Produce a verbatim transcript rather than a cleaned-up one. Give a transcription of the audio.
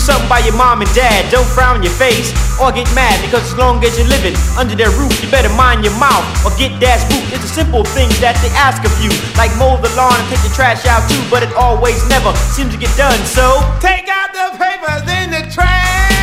something by your mom and dad. Don't frown your face or get mad, because as long as you're living under their roof, you better mind your mouth or get dad's boot. It's the simple things that they ask of you, like mow the lawn and take the trash out too, but it always never seems to get done. So take out the papers in the trash.